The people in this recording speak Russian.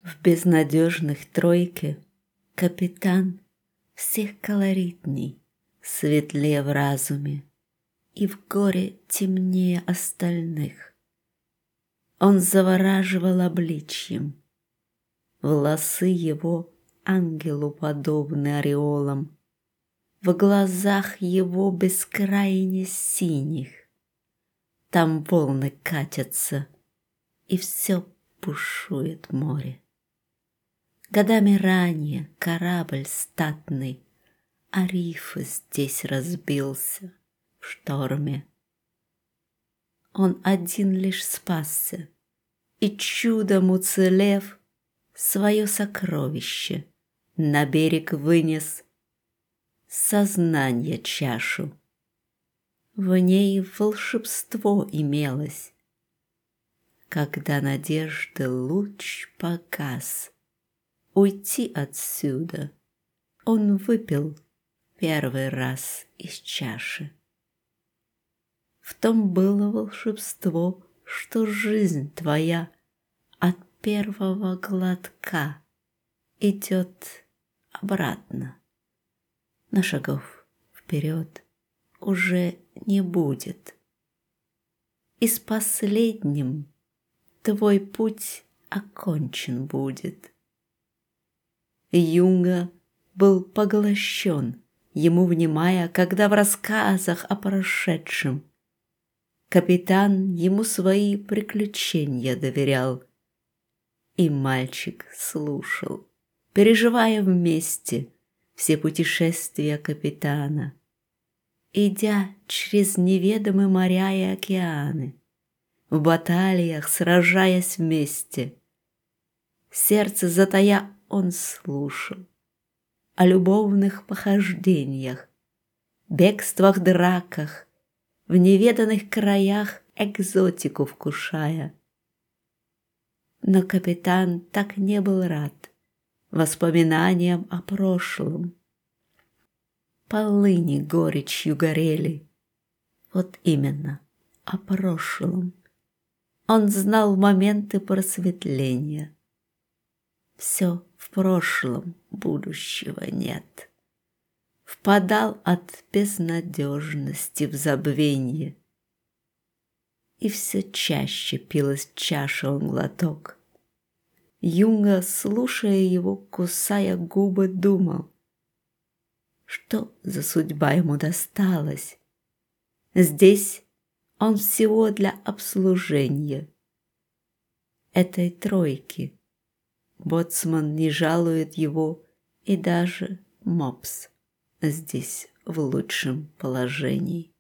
В безнадежных тройке капитан всех колоритней, светлее в разуме и в горе темнее остальных. Он завораживал обличьем, волосы его ангелу подобны ореолом, в глазах его бескрайне синих. Там волны катятся, и все бушует море. Годами ранее корабль статный о рифы здесь разбился в шторме. Он один лишь спасся, и чудом уцелев, свое сокровище на берег вынес, сознанья чашу. В ней волшебство имелось. Когда надежды луч погас, уйти отсюда он выпил первый раз из чаши. В том было волшебство, что жизнь твоя от первого глотка идет обратно, но шагов вперед уже не будет. И с последним твой путь окончен будет. Юнга был поглощен, ему внимая, когда в рассказах о прошедшем капитан ему свои приключения доверял. И мальчик слушал, переживая вместе все путешествия капитана, идя через неведомые моря и океаны, в баталиях сражаясь вместе. Сердце затая он слушал о любовных похождениях, бегствах, драках, в неведанных краях экзотику вкушая. Но капитан так не был рад воспоминаниям о прошлом. Полыни горечью горели, вот именно о прошлом. Он знал моменты просветления. Все в прошлом, будущего нет. Впадал от безнадежности в забвенье. И все чаще пил из чаши он глоток. Юнга, слушая его, кусая губы, думал, что за судьба ему досталась. Здесь он всего для обслужения этой тройки. Боцман не жалует его, и даже мопс здесь в лучшем положении.